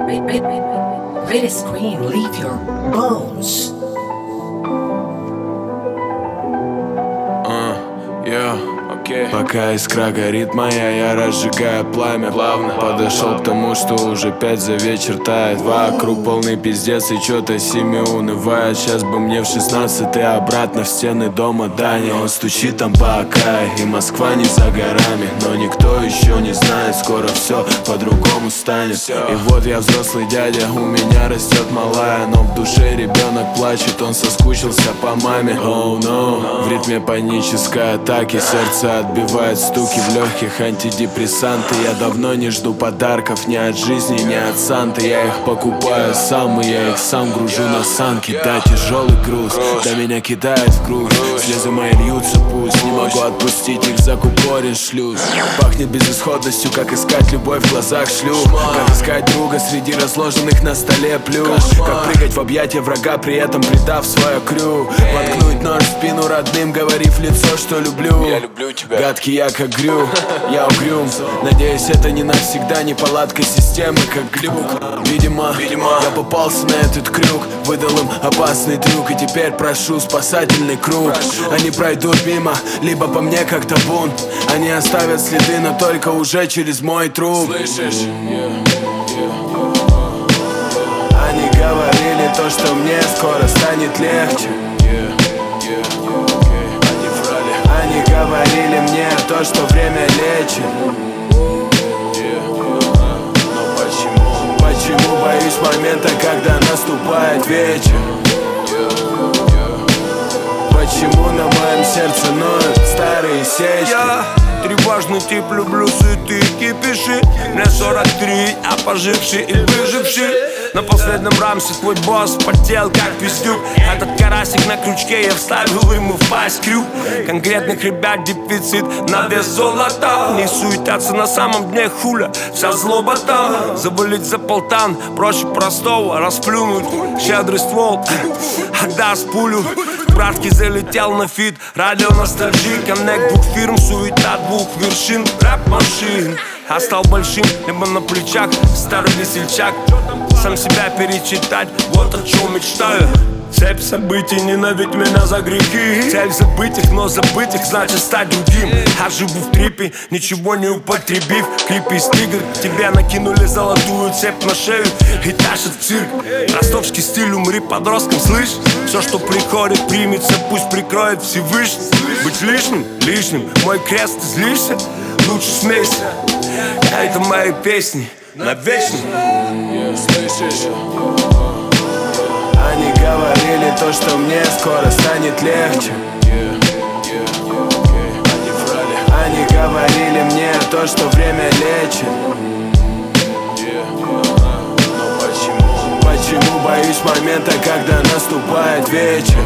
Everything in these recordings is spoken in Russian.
Red screen, leave your bones. Пока искра горит моя, я разжигаю пламя. Плавно подошел к тому, что уже 5 за вечер тает. Вокруг полный пиздец и чё-то семьи унывает. Сейчас бы мне в 16 и обратно в стены дома Дани. Он стучит там по окрае, и Москва не за горами. Но никто еще не знает, скоро все по-другому станет. И вот я взрослый дядя, у меня растет малая, но в душе ребенок плачет, он соскучился по маме. Oh no, в ритме панической атаки сердце отбивает стуки в легких, антидепрессанты. Я давно не жду подарков ни от жизни, ни от Санты. Я их покупаю сам, и я их сам гружу на санки. Да, тяжелый груз, да меня кидает в груз. Слезы мои льются, пусть не могу отпустить их, закупорен шлюз. Пахнет безысходностью, как искать любовь в глазах шлюх. Как искать друга среди разложенных на столе плюш. Как прыгать в объятия врага, при этом предав свое крю. Воткнуть нож в спину родным, говорив в лицо, что люблю. Я люблю тебя. Гадкий я как грю, я угрюм. Надеюсь, это не навсегда неполадка системы, как глюк. Видимо, я попался на этот крюк, выдал им опасный трюк. И теперь прошу спасательный круг. Они пройдут мимо, либо по мне как табун. Они оставят следы, но только уже через мой труп. Слышишь? Они говорили то, что мне скоро станет легче. Они говорили мне то, что время лечит. Но почему боюсь момента, когда наступает вечер? Почему на моем сердце ноют старые сечки? Тревожный тип, люблю суеты и кипиши. Мне 43, а поживший и выживший. На последнем рамсе твой босс потел как пиздюк. Этот карасик на крючке, я вставил ему в пасть крюк. Конкретных ребят дефицит на вес золота. Не суетятся на самом дне хуля, вся злоба там. Заболеть за полтан, проще простого расплюнуть. Щедрый ствол, отдаст пулю. Братки залетел на фит, радио ностальжи. Коннект двух фирм, суета двух вершин. Рэп-машин, а стал большим, либо на плечах старый весельчак. Сам себя перечитать, вот о чем мечтаю. Цепь событий, ненавидь меня за грехи. Цель забыть их, но забыть их значит стать другим. А живу в трипе, ничего не употребив. Клипы из тигр, тебя накинули золотую цепь на шею и тащат в цирк. Ростовский стиль, умри подростком, слышь? Все, что приходит, примется, пусть прикроет Всевышний. Быть лишним, лишним, мой крест, ты злишься? Лучше смейся, это мои песни навечно. Слышишь? Они говорили то, что мне скоро станет легче. Они говорили мне то, что время лечит. Но почему боюсь момента, когда наступает вечер?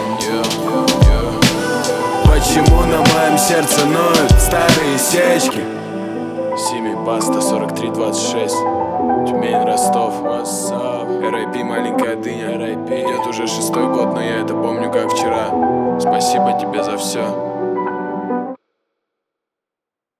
Почему на моем сердце ноют старые сечки? Сими Баста 4326, Тюмень, Ростов, R.I.P. маленькая дыня. Идет уже 6-й год, но я это помню как вчера. Спасибо тебе за все.